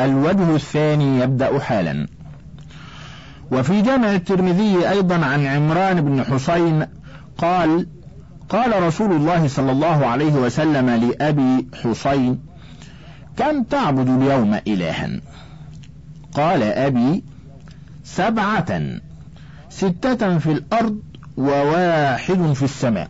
الوجه الثاني يبدأ حالا. وفي جامع الترمذي أيضا عن عمران بن حسين قال: قال رسول الله صلى الله عليه وسلم لأبي حسين: كم تعبد اليوم إلها؟ قال أبي: 7، 6 في الأرض و1 في السماء.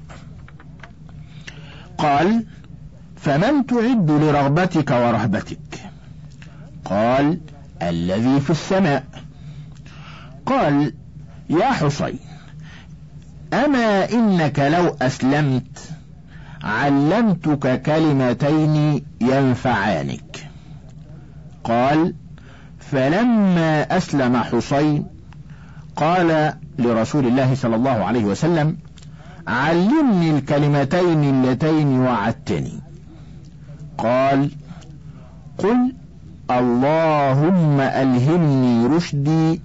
قال: فمن تعد لرغبتك ورهبتك؟ قال: الذي في السماء. قال: يا حسين، أما إنك لو أسلمت علمتك كلمتين ينفعانك. قال: فلما أسلم حسين قال لرسول الله صلى الله عليه وسلم: علمني الكلمتين اللتين وعدتني. قال: قل اللهم ألهمني رشدي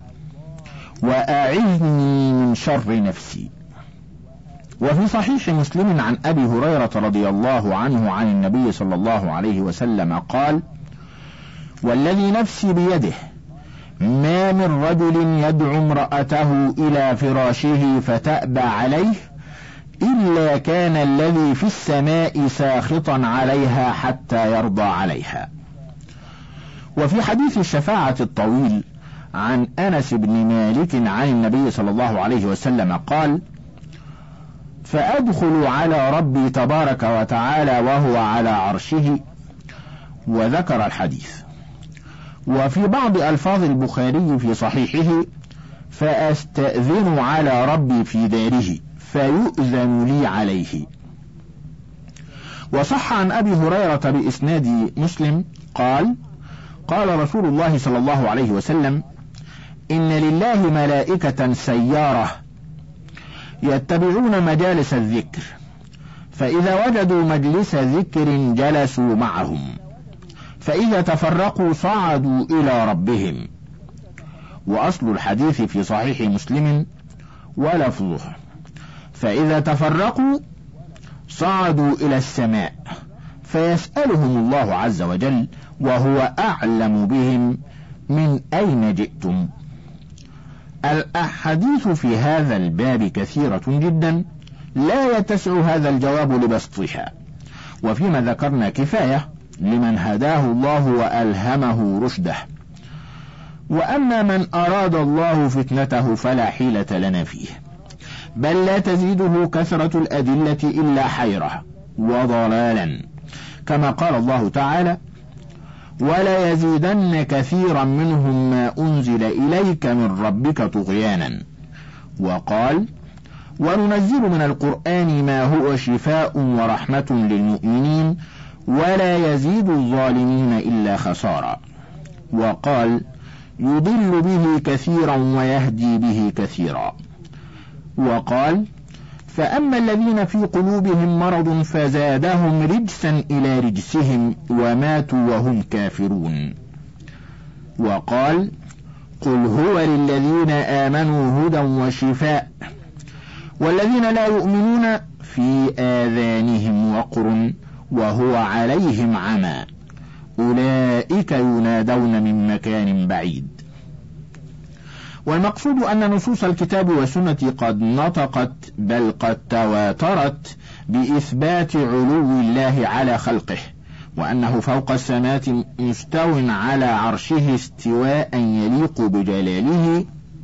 وأعذني من شر نفسي. وفي صحيح مسلم عن أبي هريرة رضي الله عنه عن النبي صلى الله عليه وسلم قال: والذي نفسي بيده ما من رجل يدعو امرأته إلى فراشه فتأبى عليه إلا كان الذي في السماء ساخطا عليها حتى يرضى عليها. وفي حديث الشفاعة الطويل عن أنس بن مالك عن النبي صلى الله عليه وسلم قال: فأدخل على ربي تبارك وتعالى وهو على عرشه، وذكر الحديث. وفي بعض ألفاظ البخاري في صحيحه: فأستأذن على ربي في داره فيؤذن لي عليه. وصح عن أبي هريرة بإسناد مسلم قال: قال رسول الله صلى الله عليه وسلم: إن لله ملائكة سيارة يتبعون مجالس الذكر، فإذا وجدوا مجلس ذكر جلسوا معهم، فإذا تفرقوا صعدوا إلى ربهم. وأصل الحديث في صحيح مسلم ولفظه: فإذا تفرقوا صعدوا إلى السماء فيسألهم الله عز وجل وهو أعلم بهم: من أين جئتم؟ الأحاديث في هذا الباب كثيرة جدا لا يتسع هذا الجواب لبسطها، وفيما ذكرنا كفاية لمن هداه الله وألهمه رشده. وأما من أراد الله فتنته فلا حيلة لنا فيه، بل لا تزيده كثرة الأدلة إلا حيرة وضلالا، كما قال الله تعالى: ولا يزيدن كثيرا منهم ما أنزل إليك من ربك طغيانا. وقال: وننزل من القرآن ما هو شفاء ورحمة للمؤمنين ولا يزيد الظالمين إلا خسارا. وقال: يضل به كثيرا ويهدي به كثيرا. وقال: فأما الذين في قلوبهم مرض فزادهم رجسا إلى رجسهم وماتوا وهم كافرون. وقال: قل هو للذين آمنوا هدى وشفاء، والذين لا يؤمنون في آذانهم وقر وهو عليهم عمى أولئك ينادون من مكان بعيد. والمقصود أن نصوص الكتاب والسنة قد نطقت بل قد تواترت بإثبات علو الله على خلقه، وأنه فوق السماوات مستو على عرشه استواء يليق بجلاله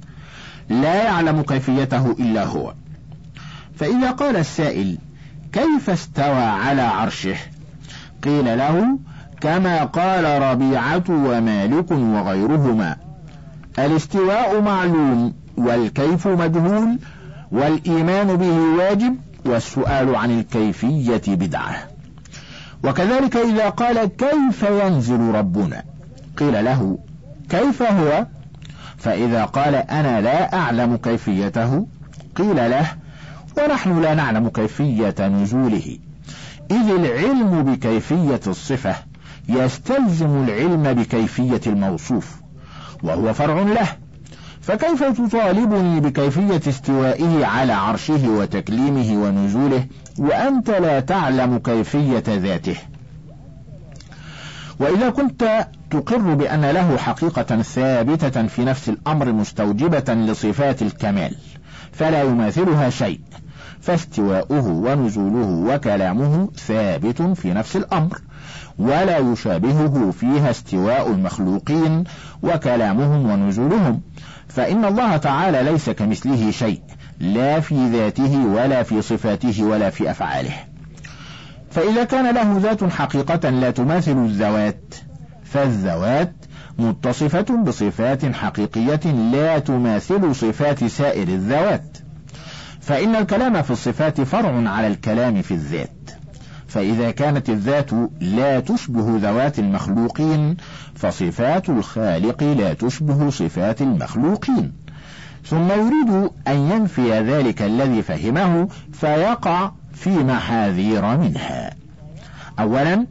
لا يعلم كيفيته إلا هو. فإذا قال السائل: كيف استوى على عرشه؟ قيل له كما قال ربيعة ومالك وغيرهما: الاستواء معلوم والكيف مجهول، والإيمان به واجب، والسؤال عن الكيفية بدعة. وكذلك إذا قال: كيف ينزل ربنا؟ قيل له: كيف هو؟ فإذا قال: أنا لا أعلم كيفيته، قيل له: ونحن لا نعلم كيفية نزوله، إذ العلم بكيفية الصفة يستلزم العلم بكيفية الموصوف، وهو فرع له، فكيف تطالبني بكيفية استوائه على عرشه وتكليمه ونزوله وأنت لا تعلم كيفية ذاته؟ وإذا كنت تقر بأن له حقيقة ثابتة في نفس الأمر مستوجبة لصفات الكمال فلا يماثلها شيء، فاستواؤه ونزوله وكلامه ثابت في نفس الأمر، ولا يشابهه فيها استواء المخلوقين وكلامهم ونزولهم، فإن الله تعالى ليس كمثله شيء، لا في ذاته ولا في صفاته ولا في أفعاله. فإذا كان له ذات حقيقة لا تماثل الذوات، فالذوات متصفة بصفات حقيقية لا تماثل صفات سائر الذوات، فإن الكلام في الصفات فرع على الكلام في الذات، فإذا كانت الذات لا تشبه ذوات المخلوقين فصفات الخالق لا تشبه صفات المخلوقين. ثم يريد أن ينفي ذلك الذي فهمه فيقع في محاذير منها. أولا،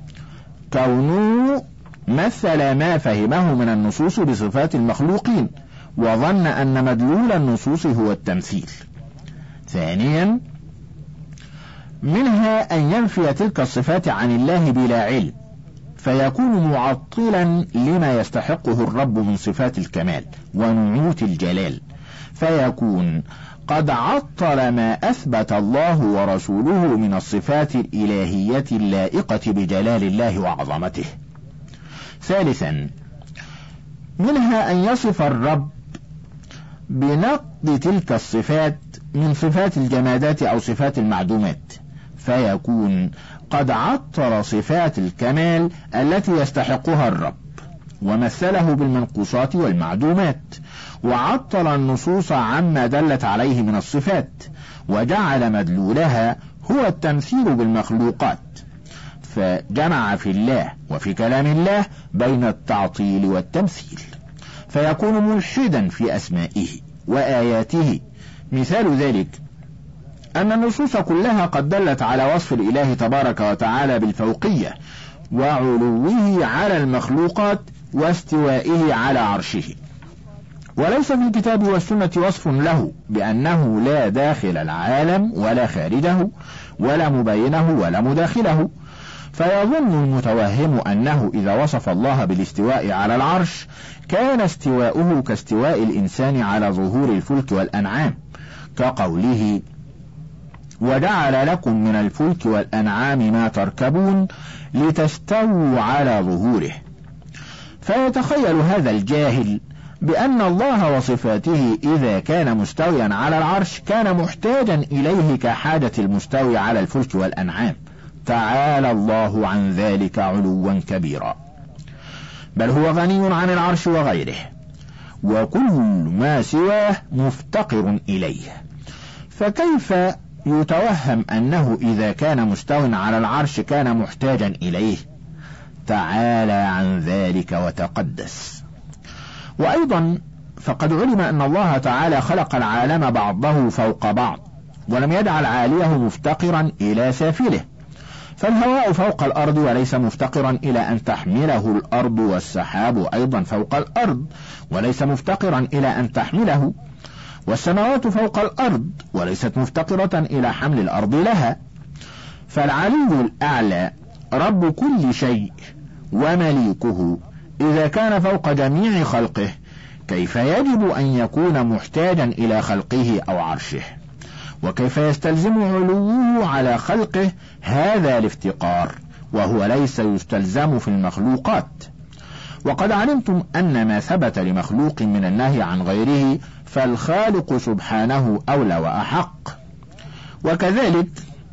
كونه مثل ما فهمه من النصوص بصفات المخلوقين وظن أن مدلول النصوص هو التمثيل. ثانيا، منها أن ينفي تلك الصفات عن الله بلا علم فيكون معطلا لما يستحقه الرب من صفات الكمال ونعوت الجلال، فيكون قد عطل ما أثبت الله ورسوله من الصفات الإلهية اللائقة بجلال الله وعظمته. ثالثا، منها أن يصف الرب بنقض تلك الصفات من صفات الجمادات أو صفات المعدومات، فيكون قد عطل صفات الكمال التي يستحقها الرب ومثله بالمنقوصات والمعدومات، وعطل النصوص عما دلت عليه من الصفات وجعل مدلولها هو التمثيل بالمخلوقات، فجمع في الله وفي كلام الله بين التعطيل والتمثيل، فيكون ملحدا في أسمائه وآياته. مثال ذلك أن النصوص كلها قد دلت على وصف الإله تبارك وتعالى بالفوقية وعلوه على المخلوقات واستوائه على عرشه، وليس في الكتاب والسنة وصف له بأنه لا داخل العالم ولا خارجه ولا مبينه ولا مداخله، فيظن المتوهم أنه إذا وصف الله بالاستواء على العرش كان استواؤه كاستواء الإنسان على ظهور الفلك والأنعام، كقوله وجعل لكم من الفلك والأنعام ما تركبون لتستووا على ظهوره. فيتخيل هذا الجاهل بأن الله وصفاته إذا كان مستويا على العرش كان محتاجا إليه كحاجة المستوي على الفلك والأنعام، تعالى الله عن ذلك علوا كبيرا، بل هو غني عن العرش وغيره، وكل ما سواه مفتقر إليه، فكيف يتوهم أنه إذا كان مستوى على العرش كان محتاجا إليه؟ تعالى عن ذلك وتقدس. وأيضا فقد علم أن الله تعالى خلق العالم بعضه فوق بعض ولم يجعل عاليه مفتقرا إلى سافله، فالهواء فوق الأرض وليس مفتقرا إلى أن تحمله الأرض، والسحاب أيضا فوق الأرض وليس مفتقرا إلى أن تحمله، والسماوات فوق الأرض وليست مفتقرة إلى حمل الأرض لها، فالعلي الأعلى رب كل شيء ومليكه إذا كان فوق جميع خلقه كيف يجب أن يكون محتاجا إلى خلقه أو عرشه؟ وكيف يستلزم علوه على خلقه هذا الافتقار وهو ليس يستلزم في المخلوقات؟ وقد علمتم أن ما ثبت لمخلوق من النهي عن غيره فالخالق سبحانه أولى وأحق. وكذلك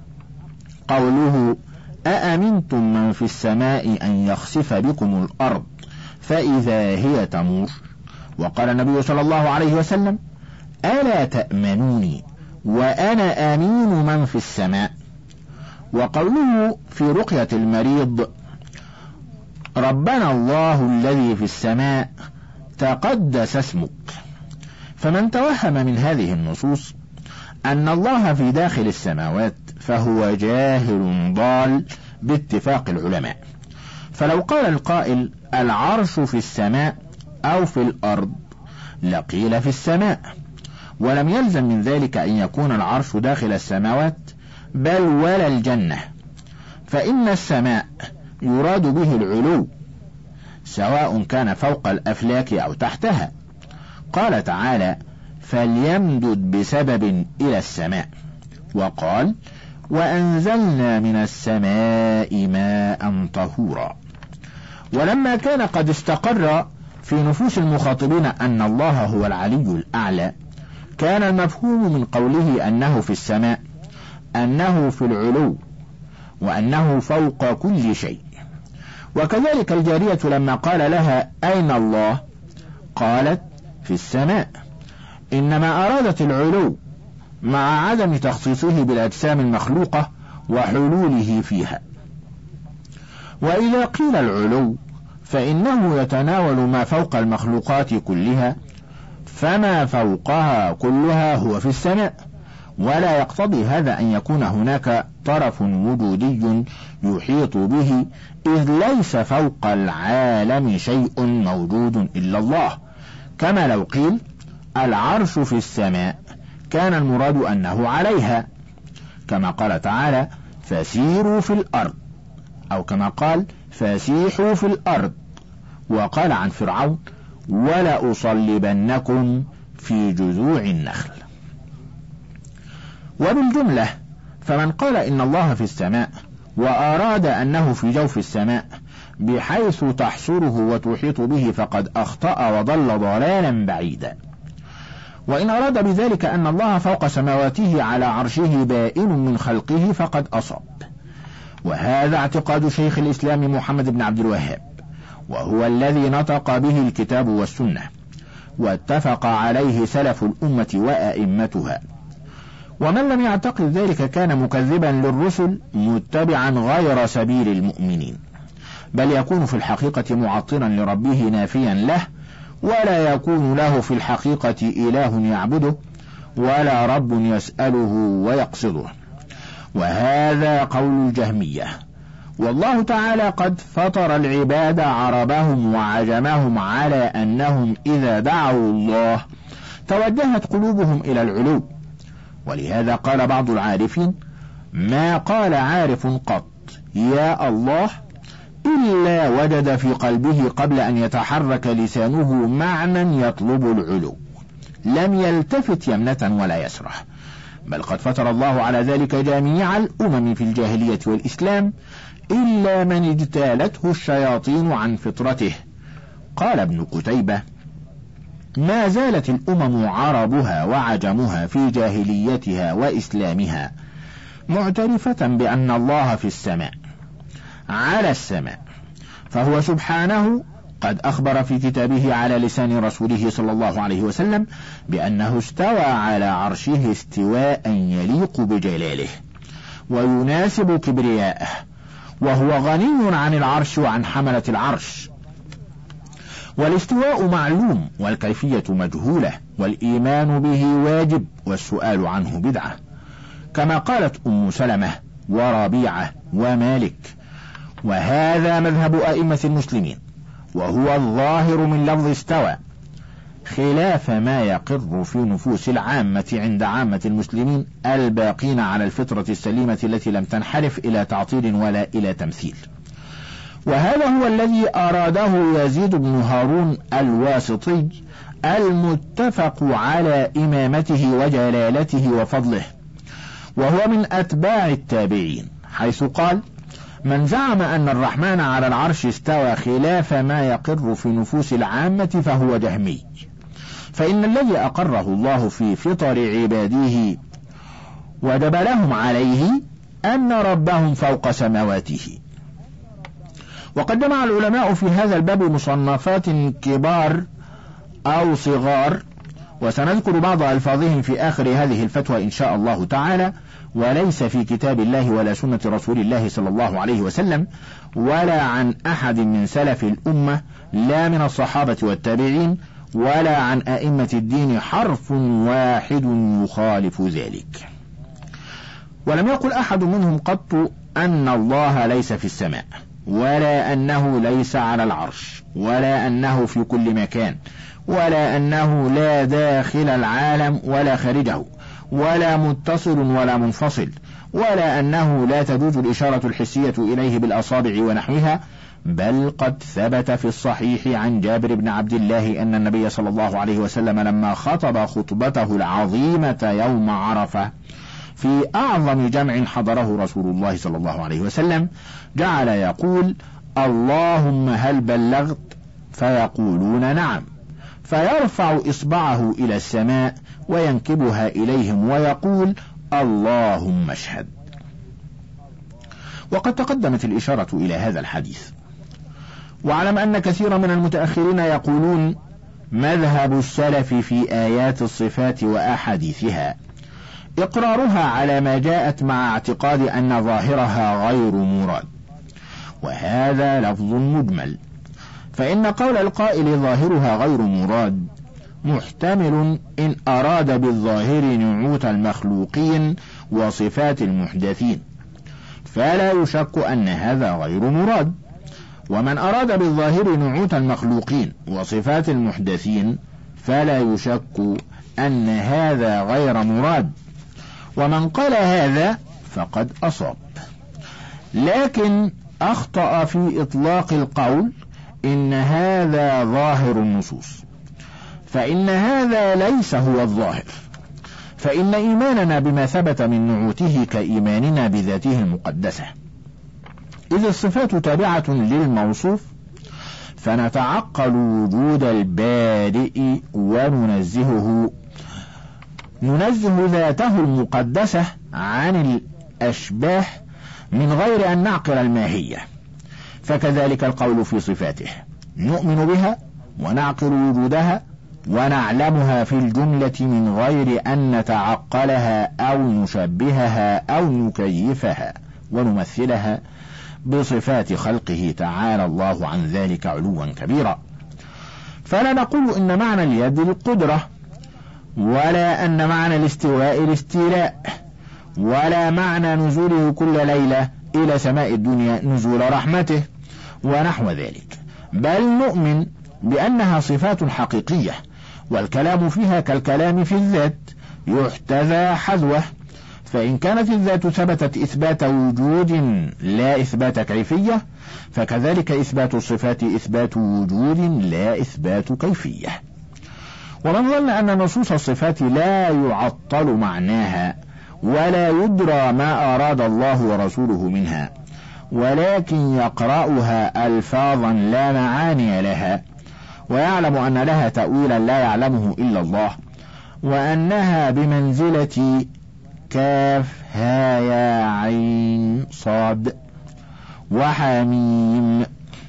قوله أأمنتم من في السماء أن يخسف بكم الأرض فإذا هي تمور، وقال النبي صلى الله عليه وسلم ألا تأمنوني وأنا آمين من في السماء. وقوله في رقية المريض ربنا الله الذي في السماء تقدس اسمك. فمن توهم من هذه النصوص أن الله في داخل السماوات فهو جاهل ضال باتفاق العلماء، فلو قال القائل العرش في السماء أو في الأرض لقيل في السماء، ولم يلزم من ذلك أن يكون العرش داخل السماوات بل ولا الجنة، فإن السماء يراد به العلو، سواء كان فوق الأفلاك أو تحتها. قال تعالى: فليمدد بسبب إلى السماء. وقال: وأنزلنا من السماء ماء طهورا. ولما كان قد استقر في نفوس المخاطبين أن الله هو العلي الأعلى، كان المفهوم من قوله أنه في السماء أنه في العلو، وأنه فوق كل شيء. وكذلك الجارية لما قال لها: أين الله؟ قالت: في السماء، إنما أرادت العلو مع عدم تخصيصه بالأجسام المخلوقة وحلوله فيها. وإذا قيل العلو فإنه يتناول ما فوق المخلوقات كلها، فما فوقها كلها هو في السماء، ولا يقتضي هذا أن يكون هناك طرف وجودي يحيط به، إذ ليس فوق العالم شيء موجود إلا الله. كما لو قيل العرش في السماء كان المراد أنه عليها، كما قال تعالى: فسيروا في الأرض، أو كما قال: فسيحوا في الأرض. وقال عن فرعون: ولأصلبنكم في جذوع النخل. وبالجملة فمن قال إن الله في السماء وأراد أنه في جوف السماء بحيث تحصره وتحيط به فقد أخطأ وضل ضلالا بعيدا. وإن أراد بذلك أن الله فوق سماواته على عرشه بائن من خلقه فقد أصاب. وهذا اعتقاد شيخ الإسلام محمد بن عبد الوهاب، وهو الذي نطق به الكتاب والسنة، واتفق عليه سلف الأمة وأئمتها. ومن لم يعتقد ذلك كان مكذبا للرسل متبعا غير سبيل المؤمنين، بل يكون في الحقيقة معطلا لربه نافيا له، ولا يكون له في الحقيقة إله يعبده ولا رب يسأله ويقصده. وهذا قول الجهمية. والله تعالى قد فطر العباد عربهم وعجمهم على أنهم إذا دعوا الله توجهت قلوبهم إلى العلو. ولهذا قال بعض العارفين: ما قال عارف قط يا الله إلا وجد في قلبه قبل أن يتحرك لسانه معنى يطلب العلو، لم يلتفت يمنة ولا يسرة، بل قد فطر الله على ذلك جميع الأمم في الجاهلية والإسلام، إلا من اجتالته الشياطين عن فطرته. قال ابن قتيبة: ما زالت الأمم عربها وعجمها في جاهليتها وإسلامها معترفة بأن الله في السماء على السماء، فهو سبحانه قد أخبر في كتابه على لسان رسوله صلى الله عليه وسلم بأنه استوى على عرشه استواء يليق بجلاله ويناسب كبرياءه، وهو غني عن العرش وعن حملة العرش. والاستواء معلوم والكيفية مجهولة، والإيمان به واجب والسؤال عنه بدعة، كما قالت أم سلمة وربيعة ومالك. وهذا مذهب أئمة المسلمين، وهو الظاهر من لفظ استوى، خلاف ما يقر في نفوس العامة عند عامة المسلمين الباقين على الفطرة السليمة التي لم تنحرف إلى تعطيل ولا إلى تمثيل. وهذا هو الذي أراده يزيد بن هارون الواسطي المتفق على إمامته وجلالته وفضله، وهو من أتباع التابعين، حيث قال: من زعم أن الرحمن على العرش استوى خلاف ما يقر في نفوس العامة فهو جهمي، فإن الذي أقره الله في فطر عباده ودبلهم عليه أن ربهم فوق سماواته. وقد جمع العلماء في هذا الباب مصنفات كبار أو صغار، وسنذكر بعض ألفاظهم في آخر هذه الفتوى إن شاء الله تعالى، وليس في كتاب الله ولا سنة رسول الله صلى الله عليه وسلم ولا عن أحد من سلف الأمة، لا من الصحابة والتابعين ولا عن أئمة الدين حرف واحد يخالف ذلك. ولم يقل أحد منهم قط أن الله ليس في السماء، ولا أنه ليس على العرش، ولا أنه في كل مكان، ولا أنه لا داخل العالم ولا خارجه، ولا متصل ولا منفصل، ولا أنه لا تجوز الإشارة الحسية إليه بالأصابع ونحوها، بل قد ثبت في الصحيح عن جابر بن عبد الله أن النبي صلى الله عليه وسلم لما خطب خطبته العظيمة يوم عرفة في أعظم جمع حضره رسول الله صلى الله عليه وسلم جعل يقول: اللهم هل بلغت؟ فيقولون نعم، فيرفع إصبعه إلى السماء وينكبها إليهم ويقول: اللهم اشهد. وقد تقدمت الإشارة إلى هذا الحديث. واعلم أن كثيرا من المتأخرين يقولون مذهب السلف في آيات الصفات وأحاديثها إقرارها على ما جاءت مع اعتقاد أن ظاهرها غير مراد، وهذا لفظ مجمل، فإن قول القائل ظاهرها غير مراد محتمل إن أراد بالظاهر نعوت المخلوقين وصفات المحدثين، فلا يشك أن هذا غير مراد. ومن أراد بالظاهر نعوت المخلوقين وصفات المحدثين فلا يشك أن هذا غير مراد، ومن قال هذا فقد أصاب، لكن أخطأ في إطلاق القول إن هذا ظاهر النصوص، فإن هذا ليس هو الظاهر، فإن إيماننا بما ثبت من نعوته كإيماننا بذاته المقدسة، إذ الصفات تابعة للموصوف، فنتعقل وجود البادئ وننزه ذاته المقدسة عن الأشباه من غير أن نعقل الماهية. فكذلك القول في صفاته، نؤمن بها ونعقل وجودها ونعلمها في الجملة من غير أن نتعقلها أو نشبهها أو نكيفها ونمثلها بصفات خلقه تعالى الله عن ذلك علوا كبيرا. فلا نقول إن معنى اليد القدرة، ولا أن معنى الاستواء الاستيلاء، ولا معنى نزوله كل ليلة إلى سماء الدنيا نزول رحمته ونحو ذلك، بل نؤمن بأنها صفات حقيقية، والكلام فيها كالكلام في الذات يحتذى حذوه، فإن كانت الذات ثبتت إثبات وجود لا إثبات كيفية، فكذلك إثبات الصفات إثبات وجود لا إثبات كيفية. ومن ظن أن نصوص الصفات لا يعطل معناها ولا يدرى ما أراد الله ورسوله منها، ولكن يقرأها ألفاظا لا معاني لها، ويعلم أن لها تأويلا لا يعلمه إلا الله، وأنها بمنزلة كاف ها يا عين صاد وحميم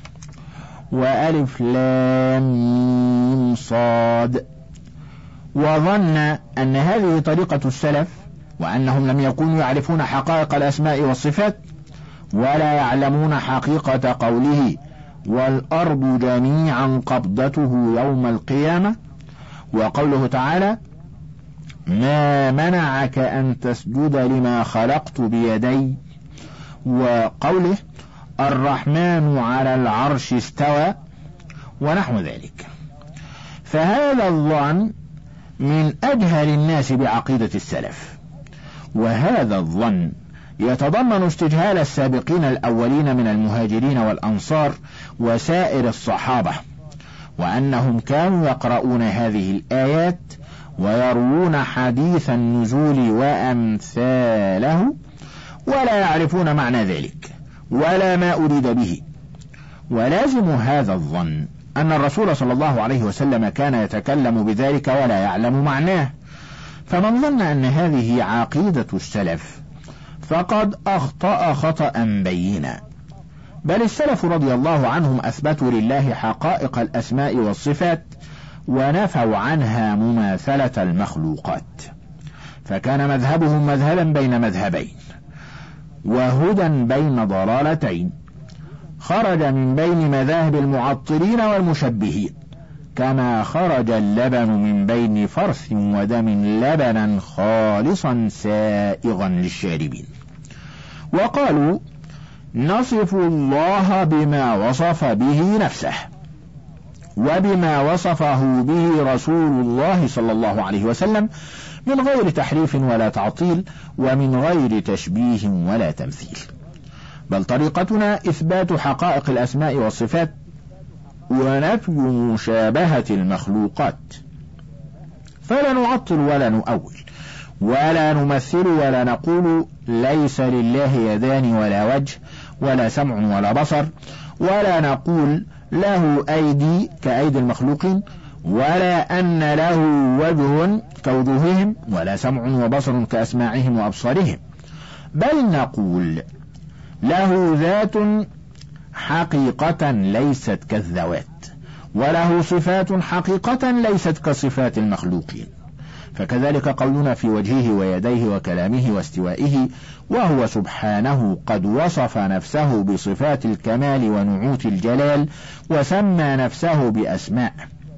وألف لام ميم صاد، وظن أن هذه طريقة السلف، وأنهم لم يكونوا يعرفون حقائق الأسماء والصفات ولا يعلمون حقيقة قوله والأرض جميعا قبضته يوم القيامة، وقوله تعالى ما منعك أن تسجد لما خلقت بيدي، وقوله الرحمن على العرش استوى ونحو ذلك. فهذا الظن من أجهل الناس بعقيدة السلف، وهذا الظن يتضمن استجهال السابقين الأولين من المهاجرين والأنصار وسائر الصحابة، وأنهم كانوا يقرؤون هذه الآيات ويروون حديث النزول وأمثاله ولا يعرفون معنى ذلك ولا ما أريد به. ولازم هذا الظن أن الرسول صلى الله عليه وسلم كان يتكلم بذلك ولا يعلم معناه، فمن ظن أن هذه عقيدة السلف فقد أخطأ خطأ بينا. بل السلف رضي الله عنهم أثبتوا لله حقائق الأسماء والصفات ونفوا عنها مماثلة المخلوقات، فكان مذهبهم مذهبا بين مذهبين وهدى بين ضلالتين، خرج من بين مذاهب المعطلين والمشبهين، كما خرج اللبن من بين فرث ودم لبنا خالصا سائغا للشاربين. وقالوا نصف الله بما وصف به نفسه، وبما وصفه به رسول الله صلى الله عليه وسلم من غير تحريف ولا تعطيل، ومن غير تشبيه ولا تمثيل، بل طريقتنا إثبات حقائق الأسماء والصفات ونفي مشابهة المخلوقات، فلا نعطل ولا نؤول ولا نمثل ولا نقول ليس لله يدان ولا وجه ولا سمع ولا بصر، ولا نقول له أيدي كأيدي المخلوقين، ولا أن له وجه كوجوههم، ولا سمع وبصر كأسماعهم وأبصارهم، بل نقول له ذات حقيقة ليست كالذوات، وله صفات حقيقة ليست كصفات المخلوقين. فكذلك قولنا في وجهه ويديه وكلامه واستوائه، وهو سبحانه قد وصف نفسه بصفات الكمال ونعوت الجلال، وسمى نفسه بأسماء،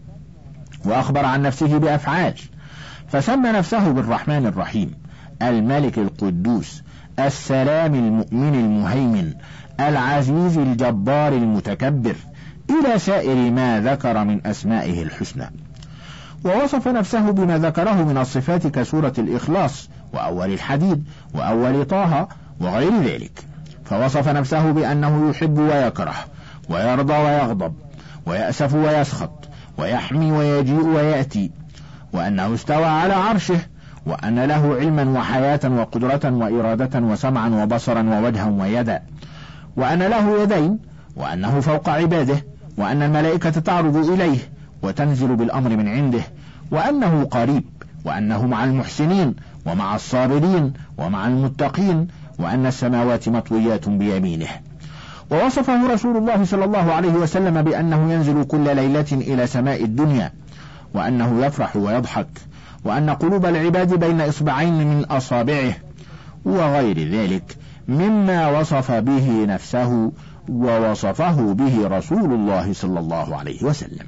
وأخبر عن نفسه بأفعال، فسمى نفسه بالرحمن الرحيم، الملك القدوس، السلام المؤمن المهيمن، العزيز الجبار المتكبر، إلى سائر ما ذكر من أسمائه الحسنى. ووصف نفسه بما ذكره من الصفات كسورة الإخلاص وأول الحديد وأول طه وغير ذلك، فوصف نفسه بأنه يحب ويكره ويرضى ويغضب ويأسف ويسخط ويحمي ويجيء ويأتي، وأنه استوى على عرشه، وأن له علما وحياة وقدرة وإرادة وسمعا وبصرا ووجها ويدا، وأن له يدين، وأنه فوق عباده، وأن الملائكة تعرض إليه وتنزل بالأمر من عنده، وأنه قريب، وأنه مع المحسنين ومع الصابرين ومع المتقين، وأن السماوات مطويات بيمينه. ووصفه رسول الله صلى الله عليه وسلم بأنه ينزل كل ليلة إلى سماء الدنيا، وأنه يفرح ويضحك، وأن قلوب العباد بين إصبعين من أصابعه، وغير ذلك مما وصف به نفسه ووصفه به رسول الله صلى الله عليه وسلم.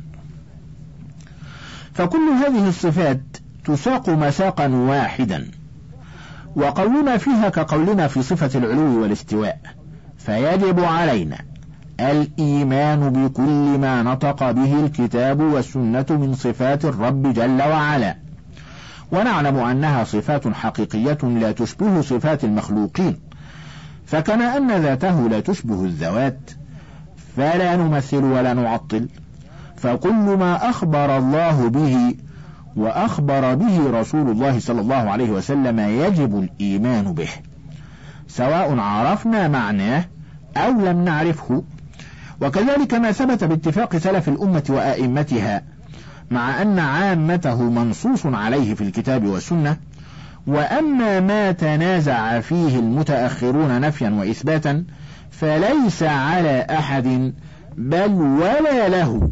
فكل هذه الصفات تساق مساقا واحدا، وقولنا فيها كقولنا في صفة العلو والاستواء، فيجب علينا الإيمان بكل ما نطق به الكتاب والسنة من صفات الرب جل وعلا، ونعلم أنها صفات حقيقية لا تشبه صفات المخلوقين، فكما أن ذاته لا تشبه الذوات فلا نمثل ولا نعطل، فكل ما أخبر الله به وأخبر به رسول الله صلى الله عليه وسلم يجب الإيمان به، سواء عرفنا معناه أو لم نعرفه. وكذلك ما ثبت باتفاق سلف الأمة وآئمتها، مع أن عامته منصوص عليه في الكتاب والسنة، وأما ما تنازع فيه المتأخرون نفيا وإثباتا فليس على أحد بل ولا له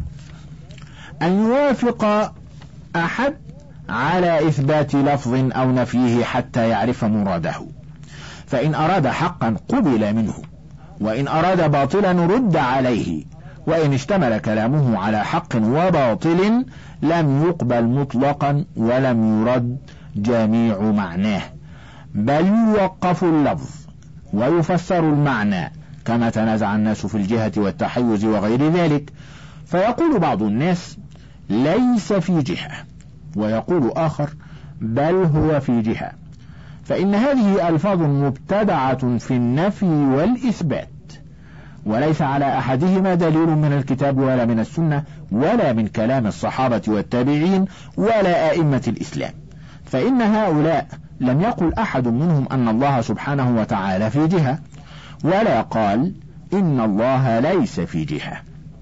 أن يوافق أحد على إثبات لفظ أو نفيه حتى يعرف مراده، فإن أراد حقا قبل منه، وإن أراد باطلا رد عليه، وإن اشتمل كلامه على حق وباطل لم يقبل مطلقا ولم يرد جميع معناه، بل يوقف اللفظ ويفسر المعنى، كما تنازع الناس في الجهة والتحيز وغير ذلك، فيقول بعض الناس ليس في جهة، ويقول آخر بل هو في جهة، فإن هذه ألفاظ مبتدعة في النفي والإثبات، وليس على أحدهما دليل من الكتاب ولا من السنة ولا من كلام الصحابة والتابعين ولا أئمة الإسلام، فإن هؤلاء لم يقل أحد منهم أن الله سبحانه وتعالى في جهة، ولا قال إن الله ليس في جهة،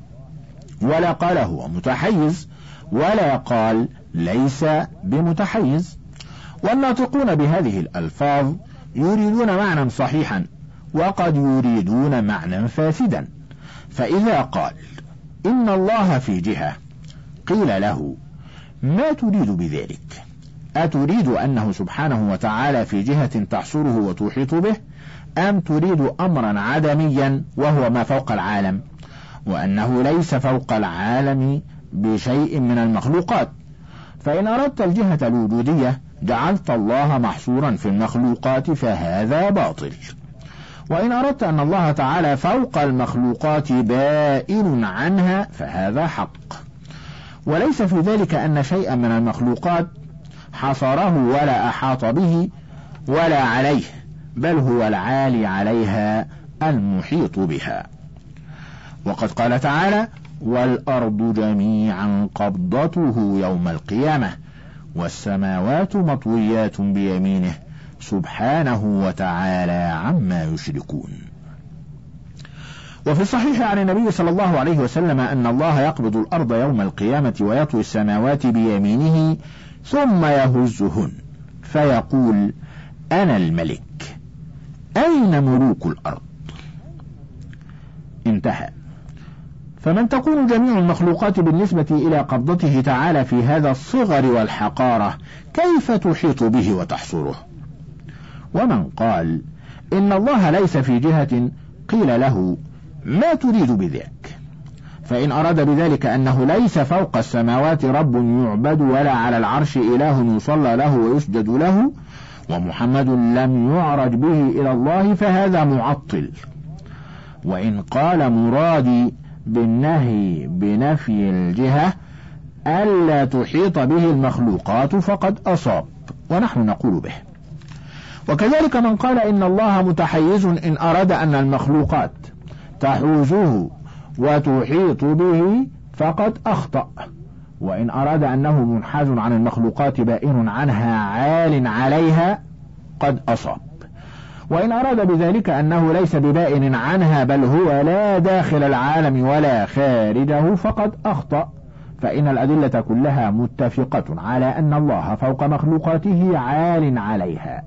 ولا قال هو متحيز، ولا قال ليس بمتحيز. والناطقون بهذه الألفاظ يريدون معنى صحيحا وقد يريدون معنى فاسدا، فإذا قال إن الله في جهة قيل له ما تريد بذلك؟ أتريد أنه سبحانه وتعالى في جهة تحصره وتحيط به، أم تريد أمرا عدميا وهو ما فوق العالم، وأنه ليس فوق العالم بشيء من المخلوقات؟ فإن أردت الجهة الوجودية جعلت الله محصورا في المخلوقات فهذا باطل، وإن أردت أن الله تعالى فوق المخلوقات بائن عنها فهذا حق. وليس في ذلك أن شيئا من المخلوقات حصره ولا أحاط به ولا عليه، بل هو العالي عليها المحيط بها. وقد قال تعالى: والأرض جميعا قبضته يوم القيامة والسماوات مطويات بيمينه سبحانه وتعالى عما يشركون. وفي الصحيح عن النبي صلى الله عليه وسلم أن الله يقبض الأرض يوم القيامة ويطوي السماوات بيمينه ثم يهزهن فيقول: أنا الملك، أين ملوك الأرض؟ انتهى. فمن تكون جميع المخلوقات بالنسبة إلى قبضته تعالى في هذا الصغر والحقارة، كيف تحيط به وتحصره؟ ومن قال إن الله ليس في جهة، قيل له: ما تريد بذلك؟ فإن أراد بذلك أنه ليس فوق السماوات رب يعبد ولا على العرش إله يصلى له ويسجد له ومحمد لم يعرج به إلى الله فهذا معطل. وإن قال مرادي بالنهي بنفي الجهة ألا تحيط به المخلوقات فقد أصاب، ونحن نقول به. وكذلك من قال إن الله متحيز إن أراد أن المخلوقات تحوزه وتحيط به فقد أخطأ، وإن أراد أنه منحاز عن المخلوقات بائن عنها عال عليها قد أصاب، وإن أراد بذلك أنه ليس ببائن عنها بل هو لا داخل العالم ولا خارجه فقد أخطأ، فإن الأدلة كلها متفقة على أن الله فوق مخلوقاته عال عليها.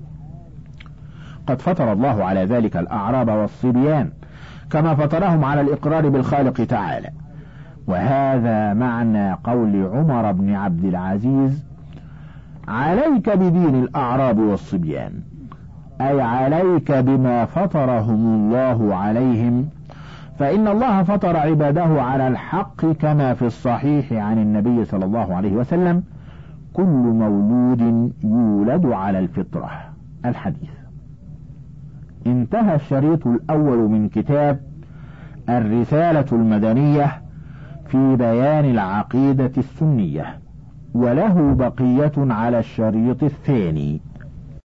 قد فطر الله على ذلك الأعراب والصبيان كما فطرهم على الإقرار بالخالق تعالى، وهذا معنى قول عمر بن عبد العزيز: عليك بدين الأعراب والصبيان، أي عليك بما فطرهم الله عليهم، فإن الله فطر عباده على الحق كما في الصحيح عن النبي صلى الله عليه وسلم: كل مولود يولد على الفطرة. الحديث. انتهى الشريط الأول من كتاب الرسالة المدنية في بيان العقيدة السنية، وله بقية على الشريط الثاني.